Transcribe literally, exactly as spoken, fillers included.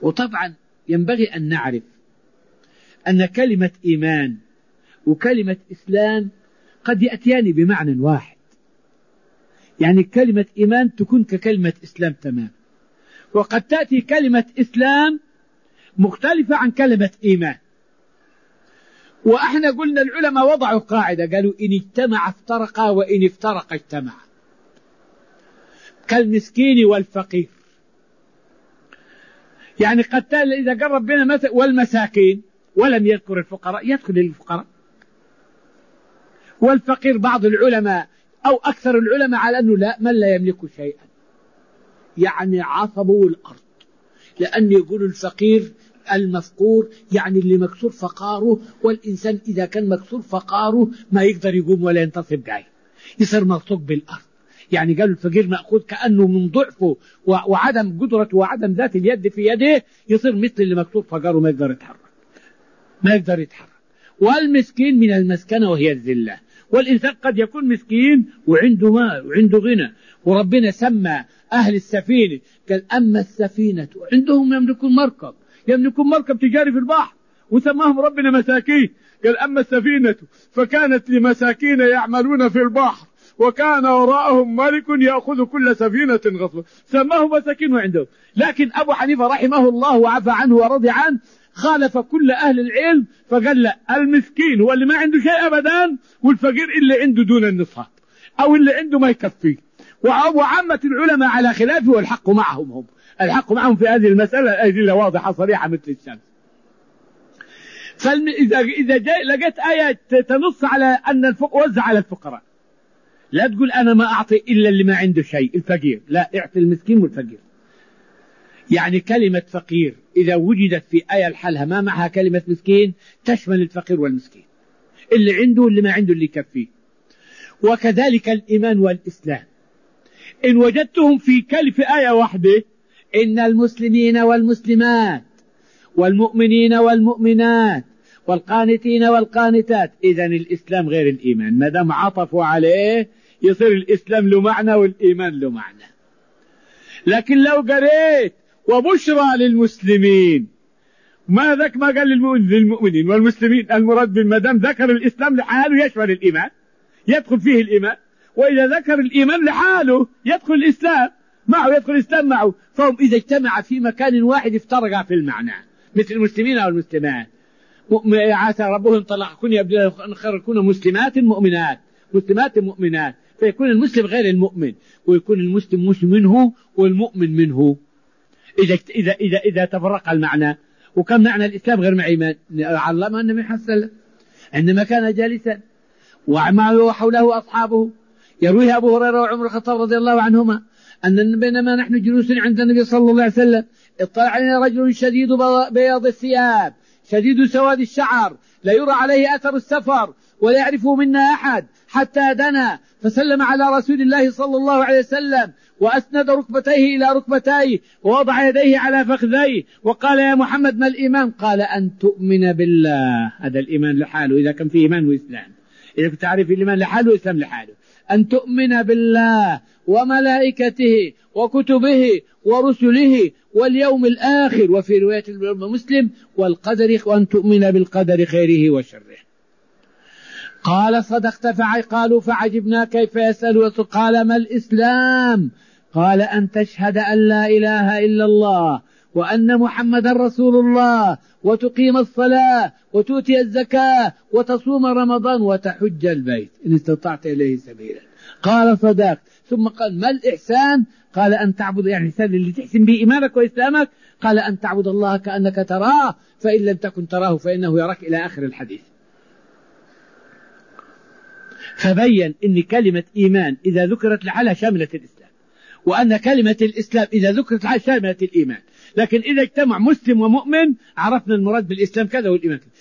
وطبعا ينبغي أن نعرف أن كلمة إيمان وكلمة إسلام قد يأتيان بمعنى واحد، يعني كلمة إيمان تكون ككلمة إسلام تمام، وقد تأتي كلمة إسلام مختلفة عن كلمة إيمان. وإحنا قلنا العلماء وضعوا قاعدة، قالوا إن اجتمع افترقا وإن افترق اجتمع، كالمسكين والفقير. يعني قد إذا قال ربنا مثل والمساكين ولم يذكر الفقراء يدخل الفقراء، والفقير بعض العلماء أو أكثر العلماء على أنه لا، من لا يملك شيئا، يعني عصبه الأرض، لأن يقول الفقير المفقور يعني اللي مكسور فقاره، والإنسان إذا كان مكسور فقاره ما يقدر يقوم ولا ينتصب جاي، يصير مرتق بالأرض. يعني قالوا الفقير مأخوذ كأنه من ضعفه وعدم قدرته وعدم ذات اليد في يده، يصير مثل اللي مكسور فقاره ما يقدر يتحرك ما يقدر يتحرك. والمسكين من المسكنة وهي الذلة، والإنسان قد يكون مسكين وعنده مال وعنده غنى، وربنا سمى أهل السفينة قال أما السفينة عندهم يملكون مركب يملكون مركب تجاري في البحر، وسماهم ربنا مساكين، قال أما السفينة فكانت لمساكين يعملون في البحر وكان وراءهم ملك يأخذ كل سفينة غصبا، سماه مساكين وعندهم. لكن أبو حنيفة رحمه الله وعفى عنه ورضي عنه خالف كل أهل العلم، فقال لا، المسكين هو اللي ما عنده شيء أبدا، والفقير اللي عنده دون النصاب أو اللي عنده ما يكفيه. وعامة العلماء على خلافه، والحق معهم هم الحق معهم في هذه المسألة، الأدلة واضحة صريحة مثل الشمس. فإذا إذا جاء لقيت آية تنص على أن الفقراء وزع على الفقراء، لا تقول أنا ما أعطي إلا اللي ما عنده شيء الفقير، لا، اعطي المسكين والفقير. يعني كلمة فقير إذا وجدت في آية لحالها ما معها كلمة مسكين تشمل الفقير والمسكين، اللي عنده واللي ما عنده اللي يكفيه. وكذلك الإيمان والإسلام إن وجدتهم في كل في آية واحدة، إن المسلمين والمسلمات والمؤمنين والمؤمنات والقانتين والقانتات، إذن الإسلام غير الإيمان، ما دام عطفوا عليه يصير الإسلام له معنى والإيمان له معنى. لكن لو قريت وبشرى للمسلمين، ما ذاك ما قال للمؤمنين والمسلمين، المراد بالمدام ذكر الإسلام لحاله يشمل الإيمان يدخل فيه الإيمان، وإذا ذكر الإيمان لحاله يدخل الإسلام معه يدخل الإسلام معه. فهم إذا اجتمع في مكان واحد افترقا في المعنى، مثل المسلمين أو المسلمات. عسى ربهم طلقكن يبدل خير يكون مسلمات مؤمنات مسلمات مؤمنات، فيكون المسلم غير المؤمن، ويكون المسلم مش منه والمؤمن منه إذا إذا إذا إذا تفرق المعنى. وكم معنى الإسلام غير مع إيمان؟ علمها النبي صلى الله عليه وسلم عندما كان جالسا وعمله حوله أصحابه، يرويها أبو هريرة وعمر الخطاب رضي الله عنهما أن بينما نحن جلوس عند النبي صلى الله عليه وسلم اطلع علينا رجل شديد بياض الثياب شديد سواد الشعر، لا يرى عليه أثر السفر ولا يعرفه منا أحد، حتى دنا فسلم على رسول الله صلى الله عليه وسلم وأسند ركبتيه إلى ركبتيه ووضع يديه على فخذيه وقال يا محمد ما الإيمان؟ قال أن تؤمن بالله. هذا الإيمان لحاله إذا كان فيه إيمان وإسلام، إذا كنت تعرف الإيمان لحاله وإسلام لحاله، أن تؤمن بالله وملائكته وكتبه ورسله واليوم الآخر، وفي رواية مسلم والقدر، وأن تؤمن بالقدر خيره وشره. قال صدقت فعي قالوا فعجبنا كيف يسأل، قال ما الإسلام؟ قال أن تشهد أن لا إله إلا الله وأن محمد رسول الله وتقيم الصلاة وتؤتي الزكاة وتصوم رمضان وتحج البيت إن استطعت إليه سبيلا. قال صدقت. ثم قال ما الإحسان؟ قال أن تعبد، يعني الإحسان اللي تحسن به إيمانك وإسلامك، قال أن تعبد الله كأنك تراه فإن لم تكن تراه فإنه يراك، إلى آخر الحديث. فبين أن كلمة إيمان إذا ذكرت لحالها شاملة الإسلام، وأن كلمة الإسلام إذا ذكرت لحالها شاملة الإيمان. لكن إذا اجتمع مسلم ومؤمن عرفنا المراد بالإسلام كذا والإيمان كذا.